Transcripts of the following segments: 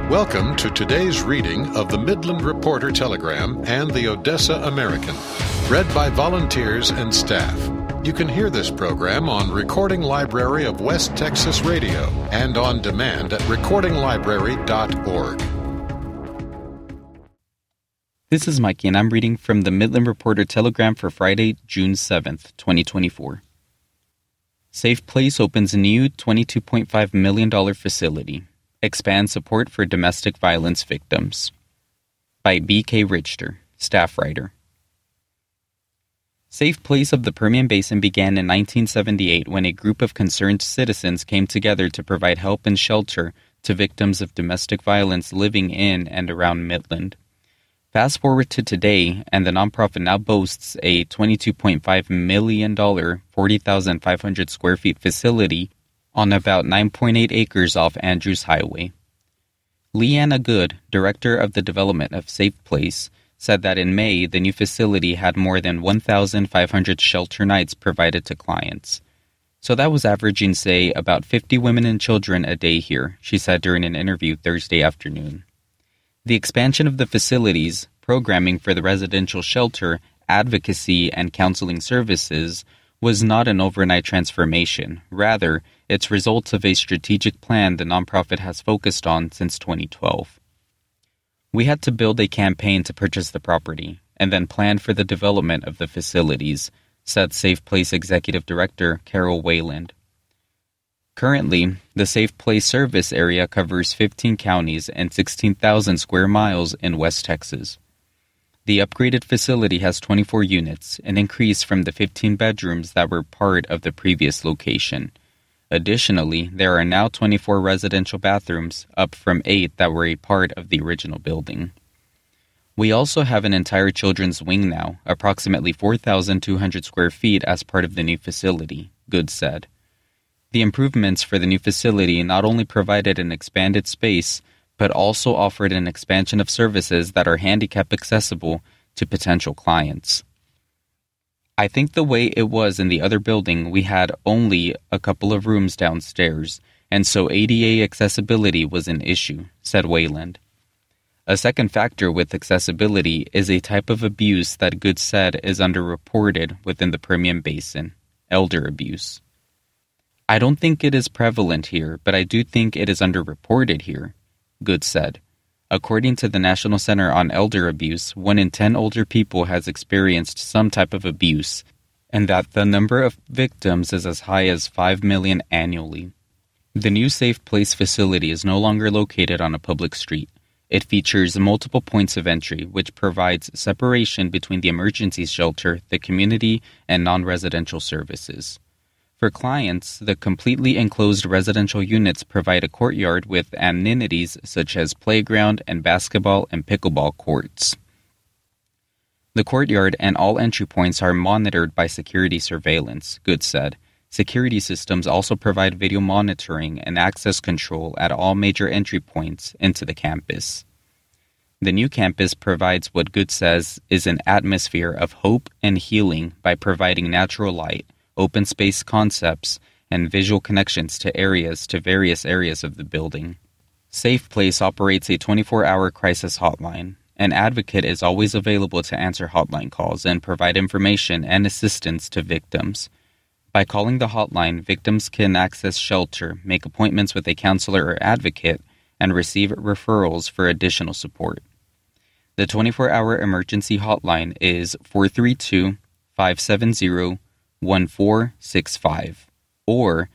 Welcome to today's reading of the Midland Reporter Telegram and the Odessa American, read by volunteers and staff. You can hear this program on Recording Library of West Texas Radio and on demand at recordinglibrary.org. This is Mikey, and I'm reading from the Midland Reporter Telegram for Friday, June 7th, 2024. Safe Place opens a new $22.5 million facility. Expands support for domestic violence victims. By B.K. Richter, staff writer. Safe Place of the Permian Basin began in 1978 when a group of concerned citizens came together to provide help and shelter to victims of domestic violence living in and around Midland. Fast forward to today, and the nonprofit now boasts a $22.5 million, 40,500 square feet facility on about 9.8 acres off Andrews Highway. Leanna Good, director of the development of Safe Place, said that in May, the new facility had more than 1,500 shelter nights provided to clients. So that was averaging, say, about 50 women and children a day here, she said during an interview Thursday afternoon. The expansion of the facilities, programming for the residential shelter, advocacy, and counseling services was not an overnight transformation. Rather, it's results of a strategic plan the nonprofit has focused on since 2012. We had to build a campaign to purchase the property, and then plan for the development of the facilities, said Safe Place Executive Director Carol Wayland. Currently, the Safe Place service area covers 15 counties and 16,000 square miles in West Texas. The upgraded facility has 24 units, an increase from the 15 bedrooms that were part of the previous location. Additionally, there are now 24 residential bathrooms, up from 8 that were a part of the original building. We also have an entire children's wing now, approximately 4,200 square feet as part of the new facility, Good said. The improvements for the new facility not only provided an expanded space, but also offered an expansion of services that are handicap accessible to potential clients. I think the way it was in the other building, we had only a couple of rooms downstairs, and so ADA accessibility was an issue, said Wayland. A second factor with accessibility is a type of abuse that Good said is underreported within the Permian Basin, elder abuse. I don't think it is prevalent here, but I do think it is underreported here, Good said. According to the National Center on Elder Abuse, 1 in 10 older people has experienced some type of abuse, and that the number of victims is as high as 5 million annually. The new Safe Place facility is no longer located on a public street. It features multiple points of entry, which provides separation between the emergency shelter, the community, and non-residential services. For clients, the completely enclosed residential units provide a courtyard with amenities such as playground and basketball and pickleball courts. The courtyard and all entry points are monitored by security surveillance, Good said. Security systems also provide video monitoring and access control at all major entry points into the campus. The new campus provides what Good says is an atmosphere of hope and healing by providing natural light, open space concepts, and visual connections to various areas of the building. Safe Place operates a 24-hour crisis hotline. An advocate is always available to answer hotline calls and provide information and assistance to victims. By calling the hotline, victims can access shelter, make appointments with a counselor or advocate, and receive referrals for additional support. The 24-hour emergency hotline is 432-570-1465 or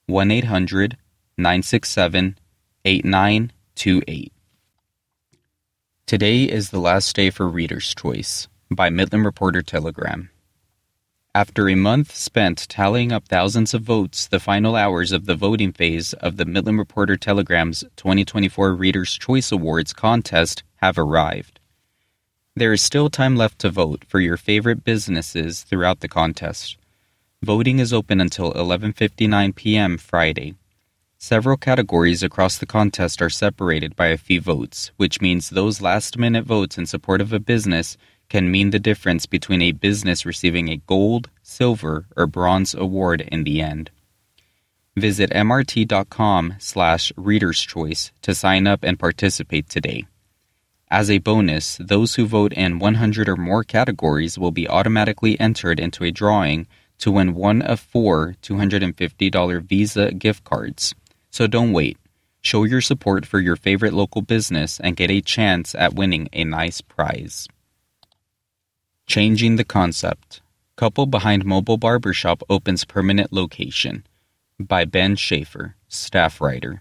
1-800-967-8928. Today is the last day for Reader's Choice by Midland Reporter Telegram. After a month spent tallying up thousands of votes, the final hours of the voting phase of the Midland Reporter Telegram's 2024 Reader's Choice Awards contest have arrived. There is still time left to vote for your favorite businesses throughout the contest. Voting is open until 11:59 p.m. Friday. Several categories across the contest are separated by a few votes, which means those last-minute votes in support of a business can mean the difference between a business receiving a gold, silver, or bronze award in the end. Visit mrt.com/Reader's Choice to sign up and participate today. As a bonus, those who vote in 100 or more categories will be automatically entered into a drawing to win one of 4 $250 Visa gift cards. So don't wait. Show your support for your favorite local business and get a chance at winning a nice prize. Changing the concept. Couple behind mobile barbershop opens permanent location. By Ben Schaefer, staff writer.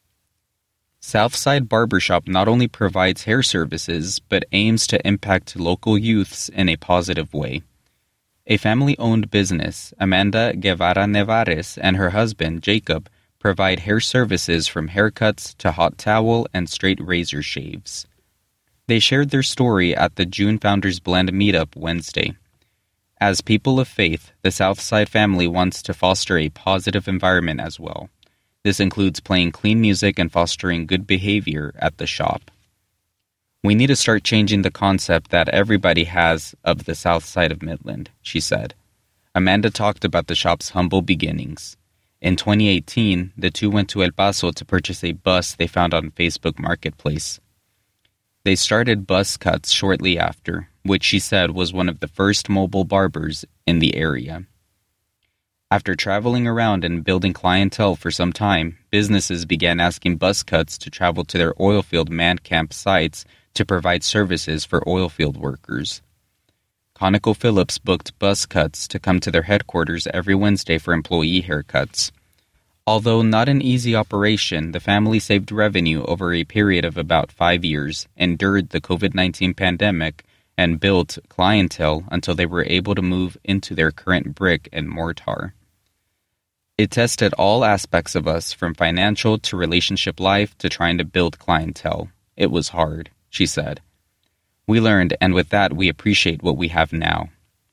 Southside Barbershop not only provides hair services, but aims to impact local youths in a positive way. A family-owned business, Amanda Guevara Nevares and her husband, Jacob, provide hair services from haircuts to hot towel and straight razor shaves. They shared their story at the June Founders Blend meetup Wednesday. As people of faith, the Southside family wants to foster a positive environment as well. This includes playing clean music and fostering good behavior at the shop. We need to start changing the concept that everybody has of the South Side of Midland, she said. Amanda talked about the shop's humble beginnings. In 2018, the two went to El Paso to purchase a bus they found on Facebook Marketplace. They started Bus Cuts shortly after, which she said was one of the first mobile barbers in the area. After traveling around and building clientele for some time, businesses began asking Bus Cuts to travel to their oilfield man camp sites to provide services for oilfield workers. ConocoPhillips booked Bus Cuts to come to their headquarters every Wednesday for employee haircuts. Although not an easy operation, the family saved revenue over a period of about 5 years, endured the COVID-19 pandemic, and built clientele until they were able to move into their current brick and mortar. It tested all aspects of us, from financial to relationship life to trying to build clientele. It was hard, she said. We learned, and with that, we appreciate what we have now.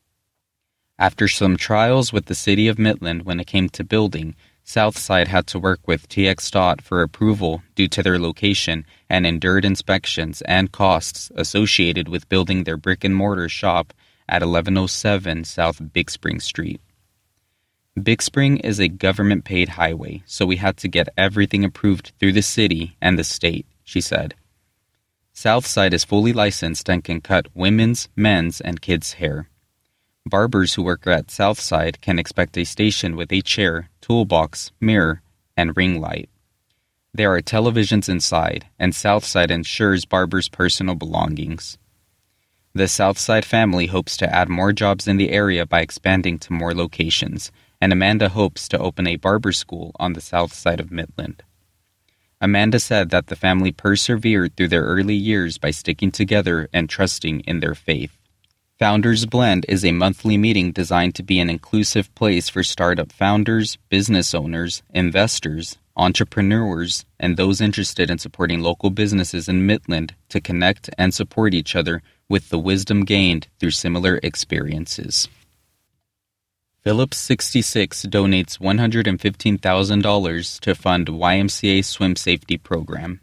After some trials with the city of Midland when it came to building, Southside had to work with TxDOT for approval due to their location and endured inspections and costs associated with building their brick-and-mortar shop at 1107 South Big Spring Street. Big Spring is a government-paid highway, so we had to get everything approved through the city and the state, she said. Southside is fully licensed and can cut women's, men's, and kids' hair. Barbers who work at Southside can expect a station with a chair, toolbox, mirror, and ring light. There are televisions inside, and Southside ensures barbers' personal belongings. The Southside family hopes to add more jobs in the area by expanding to more locations, and Amanda hopes to open a barber school on the south side of Midland. Amanda said that the family persevered through their early years by sticking together and trusting in their faith. Founders Blend is a monthly meeting designed to be an inclusive place for startup founders, business owners, investors, entrepreneurs, and those interested in supporting local businesses in Midland to connect and support each other with the wisdom gained through similar experiences. Phillips 66 donates $115,000 to fund YMCA Swim Safety Program.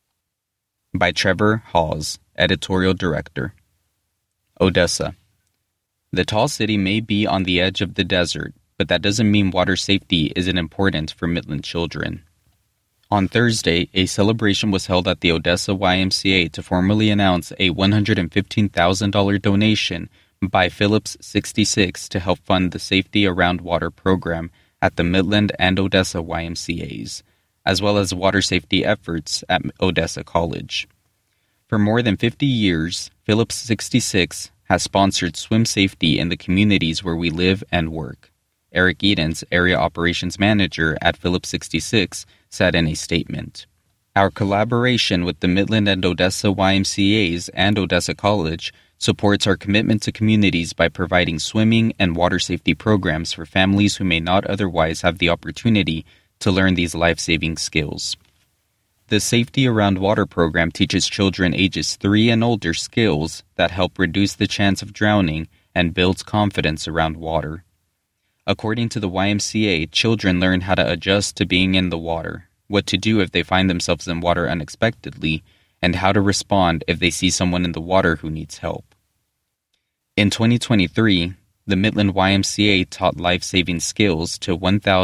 By Trevor Hawes, Editorial Director. Odessa. The tall city may be on the edge of the desert, but that doesn't mean water safety isn't important for Midland children. On Thursday, a celebration was held at the Odessa YMCA to formally announce a $115,000 donation by Phillips 66 to help fund the Safety Around Water program at the Midland and Odessa YMCAs, as well as water safety efforts at Odessa College. For more than 50 years, Phillips 66 has sponsored swim safety in the communities where we live and work. Eric Edens, Area Operations Manager at Phillips 66, said in a statement, "Our collaboration with the Midland and Odessa YMCAs and Odessa College supports our commitment to communities by providing swimming and water safety programs for families who may not otherwise have the opportunity to learn these life-saving skills. The Safety Around Water program teaches children ages 3 and older skills that help reduce the chance of drowning and builds confidence around water. According to the YMCA, children learn how to adjust to being in the water, what to do if they find themselves in water unexpectedly, and how to respond if they see someone in the water who needs help." In 2023, The Midland YMCA taught life-saving skills to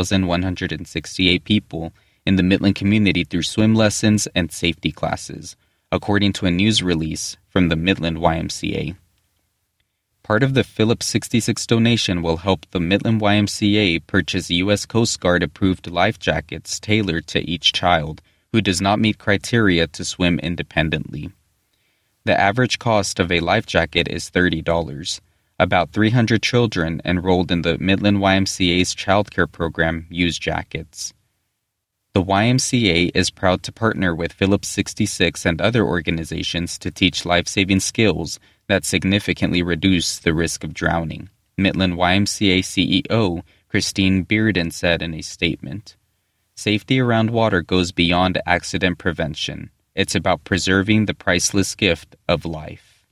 1,168 people in the Midland community through swim lessons and safety classes, according to a news release from the Midland YMCA. Part of the Phillips 66 donation will help the Midland YMCA purchase U.S. Coast Guard-approved life jackets tailored to each child who does not meet criteria to swim independently. The average cost of a life jacket is $30. About 300 children enrolled in the Midland YMCA's childcare program use jackets. The YMCA is proud to partner with Phillips 66 and other organizations to teach life-saving skills that significantly reduce the risk of drowning, Midland YMCA CEO Christine Bearden said in a statement. Safety around water goes beyond accident prevention. It's about preserving the priceless gift of life.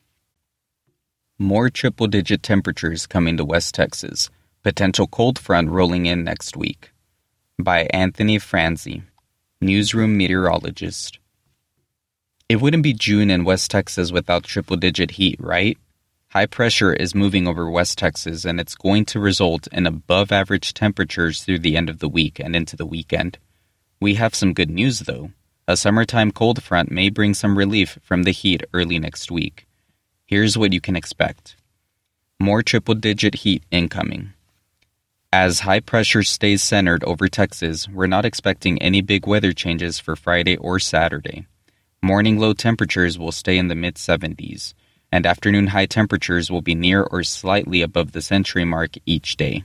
More triple-digit temperatures coming to West Texas. Potential cold front rolling in next week. By Anthony Franzi, newsroom meteorologist. It wouldn't be June in West Texas without triple-digit heat, right? High pressure is moving over West Texas, and it's going to result in above-average temperatures through the end of the week and into the weekend. We have some good news, though. A summertime cold front may bring some relief from the heat early next week. Here's what you can expect. More triple-digit heat incoming. As high pressure stays centered over Texas, we're not expecting any big weather changes for Friday or Saturday. Morning low temperatures will stay in the mid-70s, and afternoon high temperatures will be near or slightly above the century mark each day.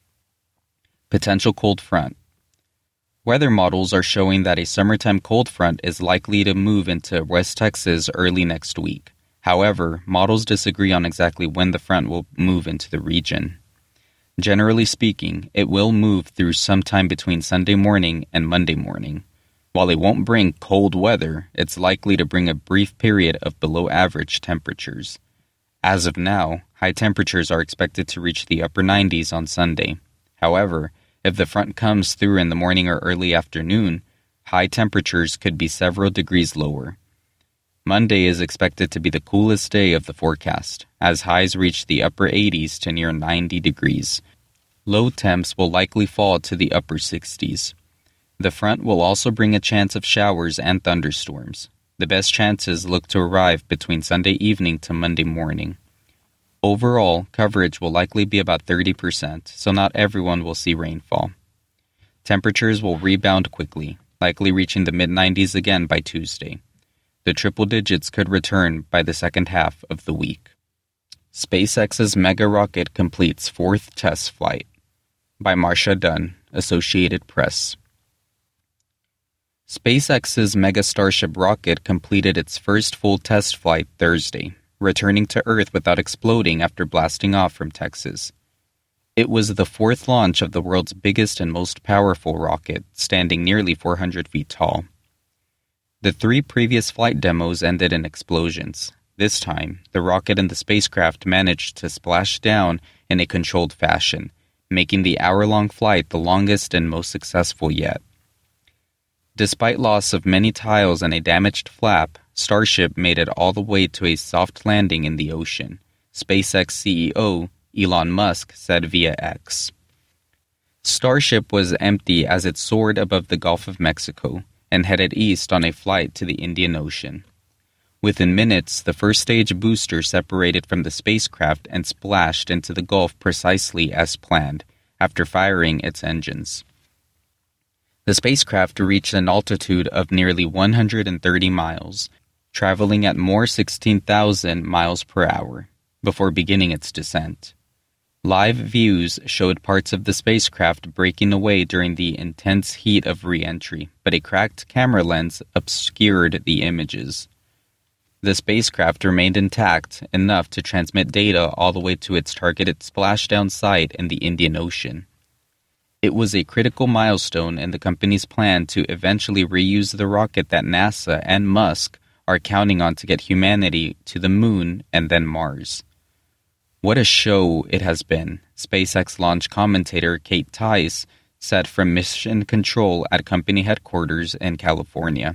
Potential cold front. Weather models are showing that a summertime cold front is likely to move into West Texas early next week. However, models disagree on exactly when the front will move into the region. Generally speaking, it will move through sometime between Sunday morning and Monday morning. While it won't bring cold weather, it's likely to bring a brief period of below-average temperatures. As of now, high temperatures are expected to reach the upper 90s on Sunday. However, if the front comes through in the morning or early afternoon, high temperatures could be several degrees lower. Monday is expected to be the coolest day of the forecast, as highs reach the upper 80s to near 90 degrees. Low temps will likely fall to the upper 60s. The front will also bring a chance of showers and thunderstorms. The best chances look to arrive between Sunday evening to Monday morning. Overall, coverage will likely be about 30%, so not everyone will see rainfall. Temperatures will rebound quickly, likely reaching the mid-90s again by Tuesday. The triple digits could return by the second half of the week. SpaceX's mega rocket completes fourth test flight. By Marcia Dunn, Associated Press. SpaceX's Mega Starship rocket completed its first full test flight Thursday, returning to Earth without exploding after blasting off from Texas. It was the fourth launch of the world's biggest and most powerful rocket, standing nearly 400 feet tall. The 3 previous flight demos ended in explosions. This time, the rocket and the spacecraft managed to splash down in a controlled fashion, making the hour-long flight the longest and most successful yet. Despite loss of many tiles and a damaged flap, Starship made it all the way to a soft landing in the ocean, SpaceX CEO Elon Musk said via X. Starship was empty as it soared above the Gulf of Mexico and headed east on a flight to the Indian Ocean. Within minutes, the first stage booster separated from the spacecraft and splashed into the Gulf precisely as planned, after firing its engines. The spacecraft reached an altitude of nearly 130 miles, traveling at more 16,000 miles per hour, before beginning its descent. Live views showed parts of the spacecraft breaking away during the intense heat of re-entry, but a cracked camera lens obscured the images. The spacecraft remained intact enough to transmit data all the way to its targeted splashdown site in the Indian Ocean. It was a critical milestone in the company's plan to eventually reuse the rocket that NASA and Musk are counting on to get humanity to the moon and then Mars. What a show it has been, SpaceX launch commentator Kate Tice said from Mission Control at company headquarters in California.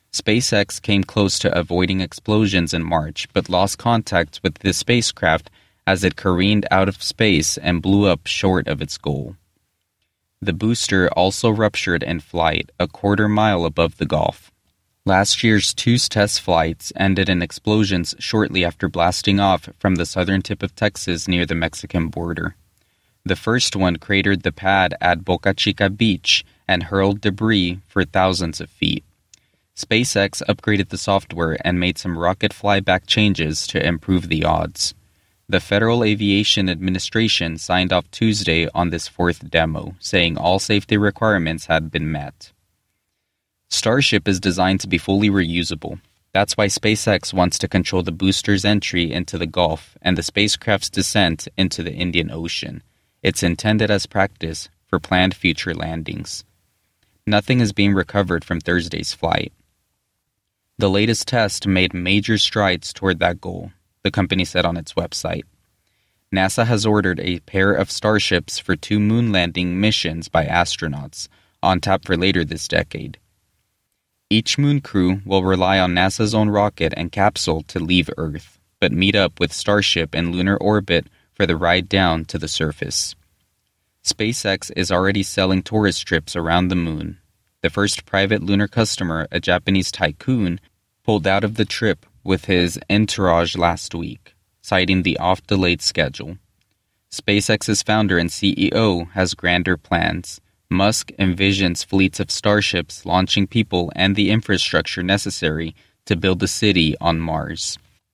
SpaceX came close to avoiding explosions in March, but lost contact with the spacecraft as it careened out of space and blew up short of its goal. The booster also ruptured in flight a quarter-mile above the Gulf. Last year's 2 test flights ended in explosions shortly after blasting off from the southern tip of Texas near the Mexican border. The first one cratered the pad at Boca Chica Beach and hurled debris for thousands of feet. SpaceX upgraded the software and made some rocket flyback changes to improve the odds. The Federal Aviation Administration signed off Tuesday on this 4th demo, saying all safety requirements had been met. Starship is designed to be fully reusable. That's why SpaceX wants to control the booster's entry into the Gulf and the spacecraft's descent into the Indian Ocean. It's intended as practice for planned future landings. Nothing is being recovered from Thursday's flight. The latest test made major strides toward that goal, the company said on its website. NASA has ordered a pair of Starships for 2 moon landing missions by astronauts, on tap for later this decade. Each moon crew will rely on NASA's own rocket and capsule to leave Earth, but meet up with Starship in lunar orbit for the ride down to the surface. SpaceX is already selling tourist trips around the moon. The first private lunar customer, a Japanese tycoon, pulled out of the trip with his entourage last week, citing the oft-delayed schedule. SpaceX's founder and CEO has grander plans. Musk envisions fleets of Starships launching people and the infrastructure necessary to build a city on Mars.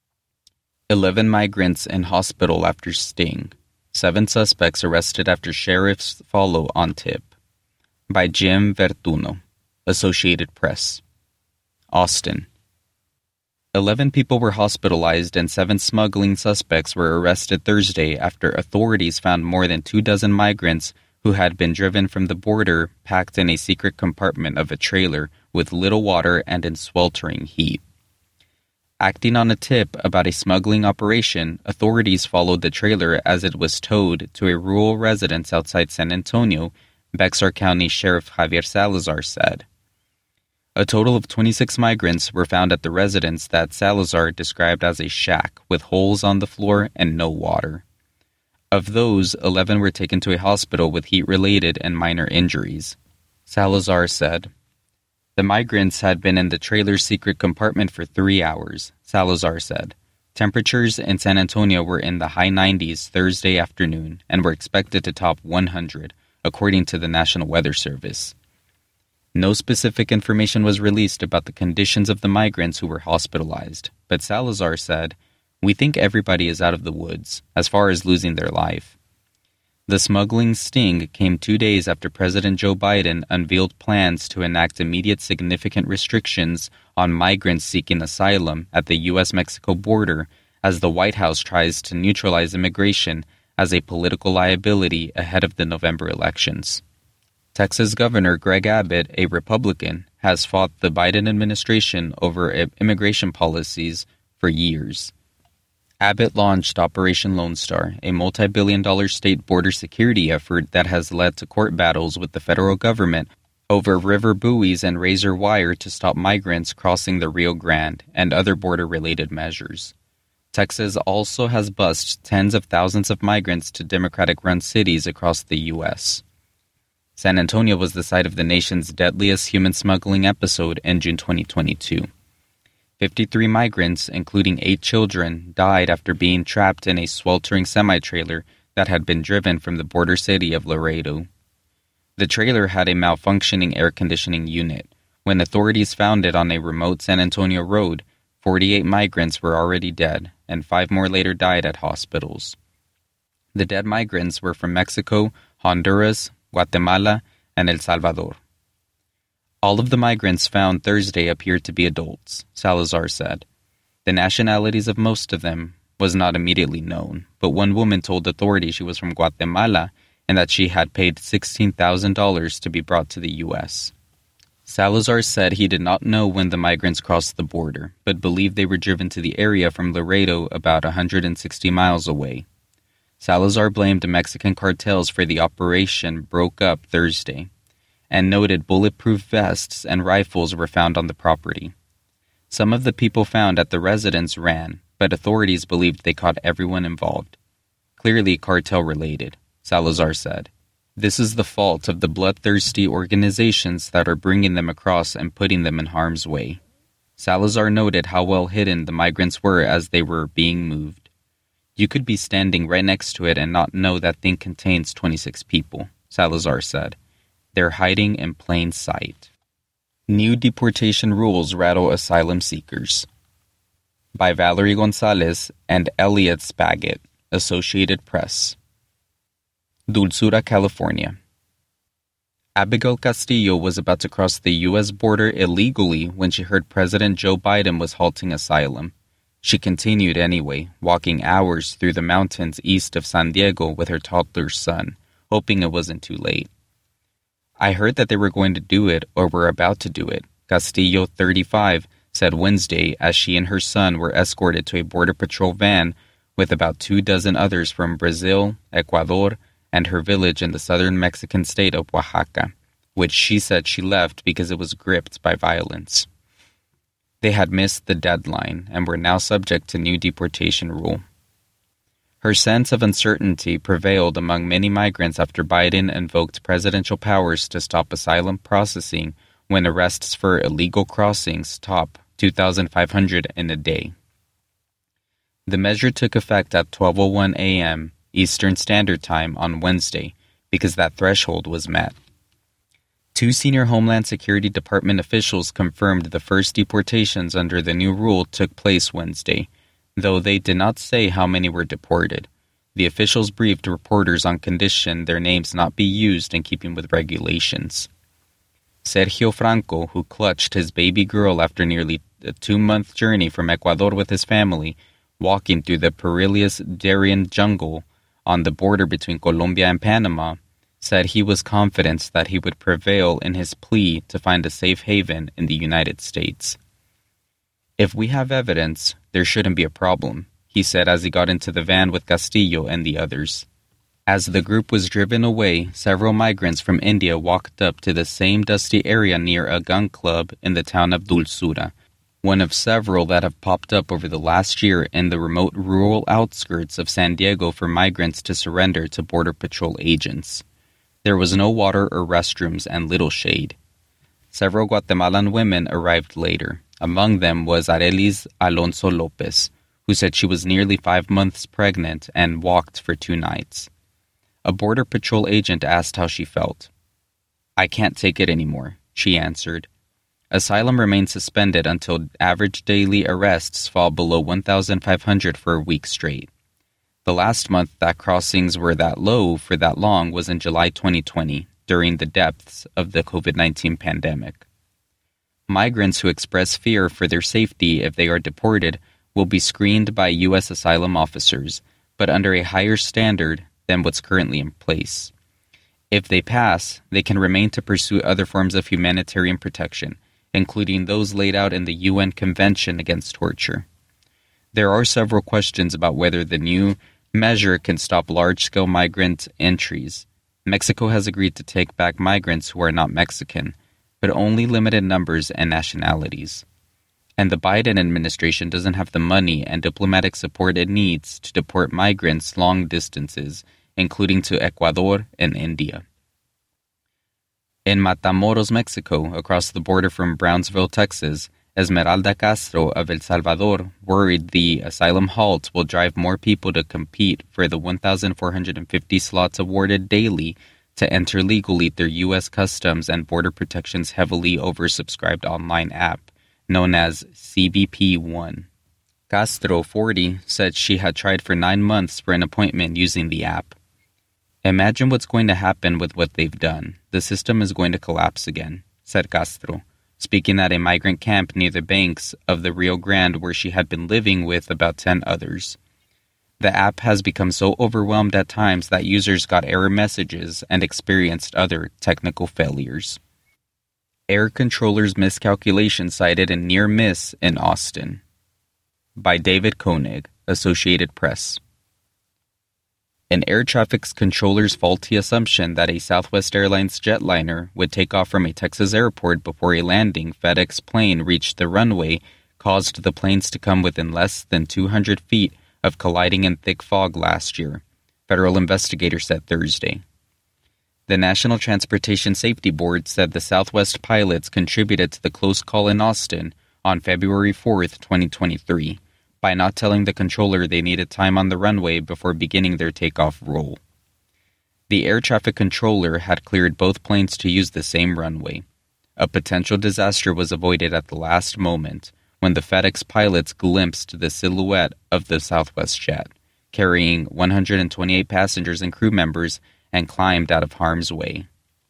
11 migrants in hospital after sting. 7 suspects arrested after sheriffs follow on tip. By Jim Vertuno, Associated Press. Austin. 11 people were hospitalized and 7 smuggling suspects were arrested Thursday after authorities found more than 24 migrants who had been driven from the border packed in a secret compartment of a trailer with little water and in sweltering heat. Acting on a tip about a smuggling operation, authorities followed the trailer as it was towed to a rural residence outside San Antonio, Bexar County Sheriff Javier Salazar said. A total of 26 migrants were found at the residence that Salazar described as a shack with holes on the floor and no water. Of those, 11 were taken to a hospital with heat-related and minor injuries. Salazar said, "The migrants had been in the trailer's secret compartment for 3 hours," Salazar said. Temperatures in San Antonio were in the high 90s Thursday afternoon and were expected to top 100, according to the National Weather Service. No specific information was released about the conditions of the migrants who were hospitalized, but Salazar said, "We think everybody is out of the woods, as far as losing their life." The smuggling sting came 2 days after President Joe Biden unveiled plans to enact immediate significant restrictions on migrants seeking asylum at the U.S.-Mexico border as the White House tries to neutralize immigration as a political liability ahead of the November elections. Texas Governor Greg Abbott, a Republican, has fought the Biden administration over immigration policies for years. Abbott launched Operation Lone Star, a multi-billion-dollar state border security effort that has led to court battles with the federal government over river buoys and razor wire to stop migrants crossing the Rio Grande and other border-related measures. Texas also has bused tens of thousands of migrants to Democratic-run cities across the U.S. San Antonio was the site of the nation's deadliest human smuggling episode in June 2022. 53 migrants, including 8 children, died after being trapped in a sweltering semi-trailer that had been driven from the border city of Laredo. The trailer had a malfunctioning air conditioning unit. When authorities found it on a remote San Antonio road, 48 migrants were already dead, and 5 more later died at hospitals. The dead migrants were from Mexico, Honduras, Guatemala, and El Salvador. All of the migrants found Thursday appeared to be adults, Salazar said. The nationalities of most of them was not immediately known, but one woman told authorities she was from Guatemala and that she had paid $16,000 to be brought to the U.S. Salazar said he did not know when the migrants crossed the border, but believed they were driven to the area from Laredo about 160 miles away. Salazar blamed the Mexican cartels for the operation broke up Thursday, and noted bulletproof vests and rifles were found on the property. Some of the people found at the residence ran, but authorities believed they caught everyone involved. clearly cartel-related, Salazar said. This is the fault of the bloodthirsty organizations that are bringing them across and putting them in harm's way. Salazar noted how well hidden the migrants were as they were being moved. You could be standing right next to it and not know that thing contains 26 people, Salazar said. They're hiding in plain sight. New deportation rules rattle asylum seekers. By Valerie Gonzalez and Elliot Spaggett, Associated Press. Dulzura, California. Abigail Castillo was about to cross the U.S. border illegally when she heard President Joe Biden was halting asylum. She continued anyway, walking hours through the mountains east of San Diego with her toddler son, hoping it wasn't too late. I heard that they were going to do it or were about to do it, Castillo, 35, said Wednesday as she and her son were escorted to a Border Patrol van with about 24 others from Brazil, Ecuador, and her village in the southern Mexican state of Oaxaca, which she said she left because it was gripped by violence. They had missed the deadline and were now subject to new deportation rule. Her sense of uncertainty prevailed among many migrants after Biden invoked presidential powers to stop asylum processing when arrests for illegal crossings top 2,500 in a day. The measure took effect at 12:01 a.m. Eastern Standard Time on Wednesday because that threshold was met. Two senior Homeland Security Department officials confirmed the first deportations under the new rule took place Wednesday, though they did not say how many were deported. The officials briefed reporters on condition their names not be used in keeping with regulations. Sergio Franco, who clutched his baby girl after nearly a 2-month journey from Ecuador with his family, walking through the perilous Darien jungle on the border between Colombia and Panama, said he was confident that he would prevail in his plea to find a safe haven in the United States. If we have evidence, there shouldn't be a problem, he said as he got into the van with Castillo and the others. As the group was driven away, several migrants from India walked up to the same dusty area near a gun club in the town of Dulzura, one of several that have popped up over the last year in the remote rural outskirts of San Diego for migrants to surrender to Border Patrol agents. There was no water or restrooms and little shade. Several Guatemalan women arrived later. Among them was Arelis Alonso Lopez, who said she was nearly 5 months pregnant and walked for 2 nights. A Border Patrol agent asked how she felt. "I can't take it anymore," she answered. Asylum remains suspended until average daily arrests fall below 1,500 for a week straight. The last month that crossings were that low for that long was in July 2020, during the depths of the COVID-19 pandemic. Migrants who express fear for their safety if they are deported will be screened by U.S. asylum officers, but under a higher standard than what's currently in place. If they pass, they can remain to pursue other forms of humanitarian protection, including those laid out in the UN Convention Against Torture. There are several questions about whether the new measure can stop large-scale migrant entries. Mexico has agreed to take back migrants who are not Mexican, but only limited numbers and nationalities. And the Biden administration doesn't have the money and diplomatic support it needs to deport migrants long distances, including to Ecuador and India. In Matamoros, Mexico, across the border from Brownsville, Texas, Esmeralda Castro of El Salvador worried the asylum halt will drive more people to compete for the 1,450 slots awarded daily to enter legally through U.S. Customs and Border Protection's heavily oversubscribed online app, known as CBP One. Castro, 40, said she had tried for 9 months for an appointment using the app. "Imagine what's going to happen with what they've done. The system is going to collapse again," said Castro, speaking at a migrant camp near the banks of the Rio Grande where she had been living with about 10 others. The app has become so overwhelmed at times that users got error messages and experienced other technical failures. Air controllers' miscalculation cited a near miss in Austin. By David Koenig, Associated Press. An air traffic controller's faulty assumption that a Southwest Airlines jetliner would take off from a Texas airport before a landing FedEx plane reached the runway caused the planes to come within less than 200 feet of colliding in thick fog last year, federal investigators said Thursday. The National Transportation Safety Board said the Southwest pilots contributed to the close call in Austin on February 4, 2023, by not telling the controller they needed time on the runway before beginning their takeoff roll. The air traffic controller had cleared both planes to use the same runway. A potential disaster was avoided at the last moment when the FedEx pilots glimpsed the silhouette of the Southwest jet, carrying 128 passengers and crew members, and climbed out of harm's way.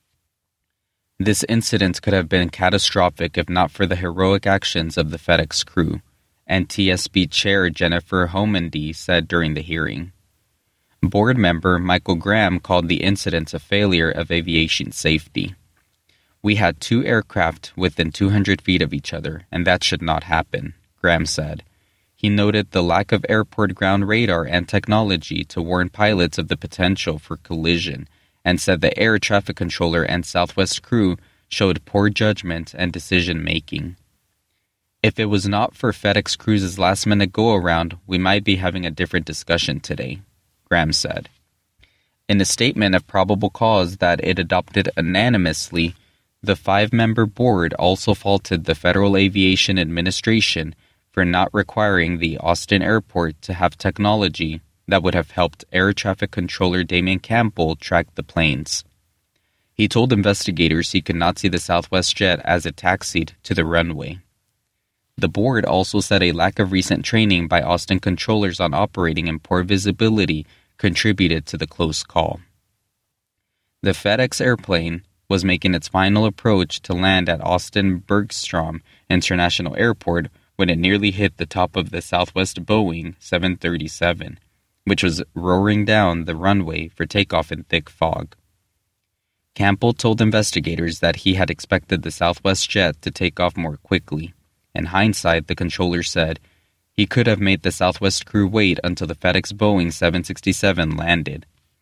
This incident could have been catastrophic if not for the heroic actions of the FedEx crew, NTSB Chair Jennifer Homendy said during the hearing. Board member Michael Graham called the incident a failure of aviation safety. "We had 2 aircraft within 200 feet of each other, and that should not happen," Graham said. He noted the lack of airport ground radar and technology to warn pilots of the potential for collision, and said the air traffic controller and Southwest crew showed poor judgment and decision-making. "If it was not for FedEx Crew's last-minute go-around, we might be having a different discussion today," Graham said. In a statement of probable cause that it adopted unanimously, the 5-member board also faulted the Federal Aviation Administration for not requiring the Austin airport to have technology that would have helped air traffic controller Damian Campbell track the planes. He told investigators he could not see the Southwest jet as it taxied to the runway. The board also said a lack of recent training by Austin controllers on operating in poor visibility contributed to the close call. The FedEx airplane was making its final approach to land at Austin Bergstrom International Airport when it nearly hit the top of the Southwest Boeing 737, which was roaring down the runway for takeoff in thick fog. Campbell told investigators that he had expected the Southwest jet to take off more quickly. In hindsight, the controller said, he could have made the Southwest crew wait until the FedEx Boeing 767 landed.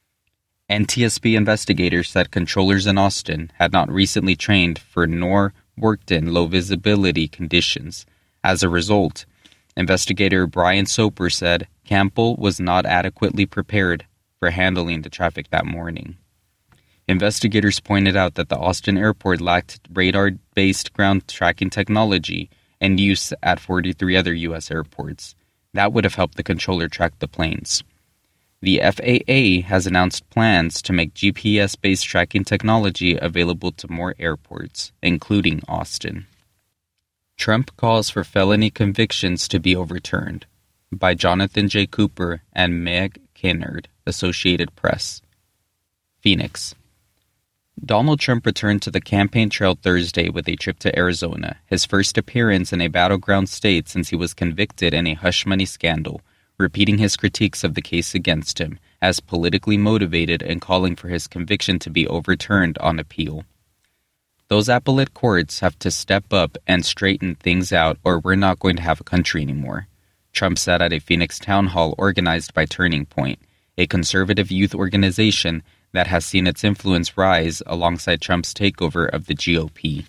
NTSB investigators said controllers in Austin had not recently trained for nor worked in low-visibility conditions. As a result, investigator Brian Soper said Campbell was not adequately prepared for handling the traffic that morning. Investigators pointed out that the Austin airport lacked radar-based ground tracking technology and use at 43 other U.S. airports. That would have helped the controller track the planes. The FAA has announced plans to make GPS-based tracking technology available to more airports, including Austin. Trump calls for felony convictions to be overturned, by Jonathan J. Cooper and Meg Kinnard, Associated Press. Phoenix. Donald Trump returned to the campaign trail Thursday with a trip to Arizona, his first appearance in a battleground state since he was convicted in a hush money scandal, repeating his critiques of the case against him as politically motivated and calling for his conviction to be overturned on appeal. "Those appellate courts have to step up and straighten things out, or we're not going to have a country anymore," Trump said at a Phoenix town hall organized by Turning Point, a conservative youth organization that has seen its influence rise alongside Trump's takeover of the GOP.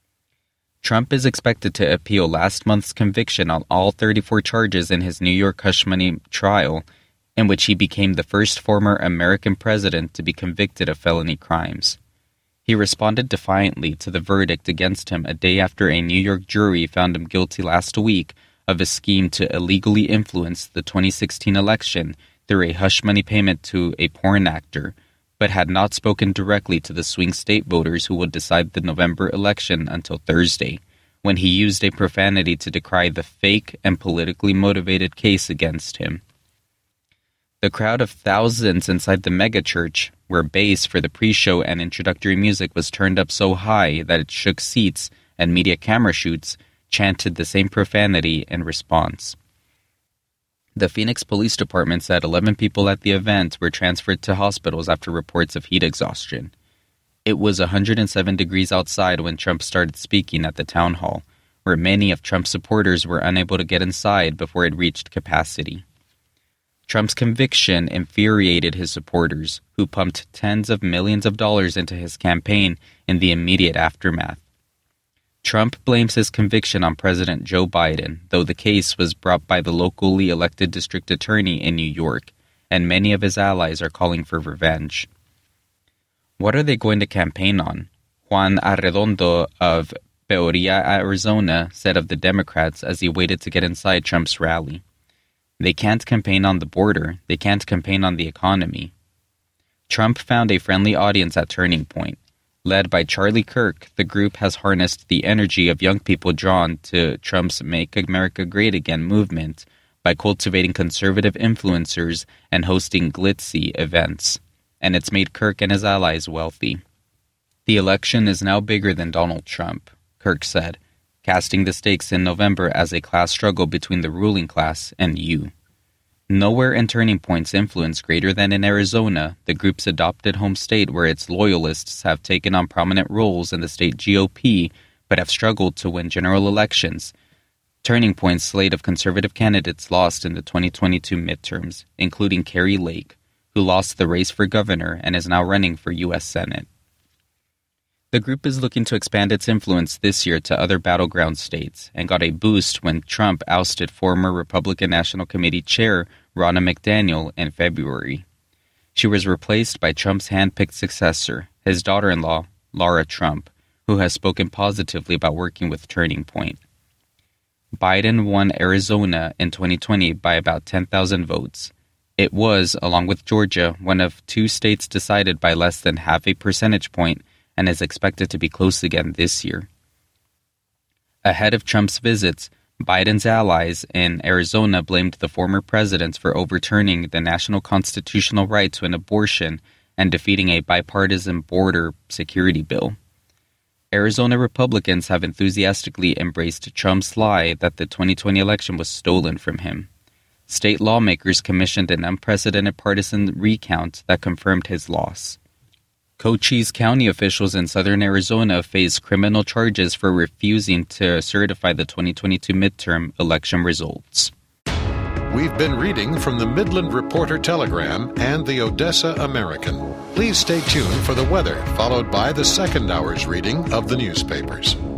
Trump is expected to appeal last month's conviction on all 34 charges in his New York hush money trial, in which he became the first former American president to be convicted of felony crimes. He responded defiantly to the verdict against him a day after a New York jury found him guilty last week of a scheme to illegally influence the 2016 election through a hush money payment to a porn actor, but had not spoken directly to the swing state voters who would decide the November election until Thursday, when he used a profanity to decry the fake and politically motivated case against him. The crowd of thousands inside the megachurch, where bass for the pre-show and introductory music was turned up so high that it shook seats and media camera shoots, chanted the same profanity in response. The Phoenix Police Department said 11 people at the event were transferred to hospitals after reports of heat exhaustion. It was 107 degrees outside when Trump started speaking at the town hall, where many of Trump's supporters were unable to get inside before it reached capacity. Trump's conviction infuriated his supporters, who pumped tens of millions of dollars into his campaign in the immediate aftermath. Trump blames his conviction on President Joe Biden, though the case was brought by the locally elected district attorney in New York, and many of his allies are calling for revenge. What are they going to campaign on? Juan Arredondo of Peoria, Arizona, said of the Democrats as he waited to get inside Trump's rally. They can't campaign on the border. They can't campaign on the economy. Trump found a friendly audience at Turning Point. Led by Charlie Kirk, the group has harnessed the energy of young people drawn to Trump's Make America Great Again movement by cultivating conservative influencers and hosting glitzy events. And it's made Kirk and his allies wealthy. The election is now bigger than Donald Trump, Kirk said, casting the stakes in November as a class struggle between the ruling class and you. Nowhere in Turning Point's influence greater than in Arizona, the group's adopted home state where its loyalists have taken on prominent roles in the state GOP but have struggled to win general elections. Turning Point's slate of conservative candidates lost in the 2022 midterms, including Kari Lake, who lost the race for governor and is now running for U.S. Senate. The group is looking to expand its influence this year to other battleground states and got a boost when Trump ousted former Republican National Committee Chair Ronna McDaniel in February. She was replaced by Trump's hand-picked successor, his daughter-in-law, Laura Trump, who has spoken positively about working with Turning Point. Biden won Arizona in 2020 by about 10,000 votes. It was, along with Georgia, one of two states decided by less than half a percentage point and is expected to be close again this year. Ahead of Trump's visits, Biden's allies in Arizona blamed the former president for overturning the national constitutional right to an abortion and defeating a bipartisan border security bill. Arizona Republicans have enthusiastically embraced Trump's lie that the 2020 election was stolen from him. State lawmakers commissioned an unprecedented partisan recount that confirmed his loss. Cochise County officials in southern Arizona face criminal charges for refusing to certify the 2022 midterm election results. We've been reading from the Midland Reporter Telegram and the Odessa American. Please stay tuned for the weather, followed by the second hour's reading of the newspapers.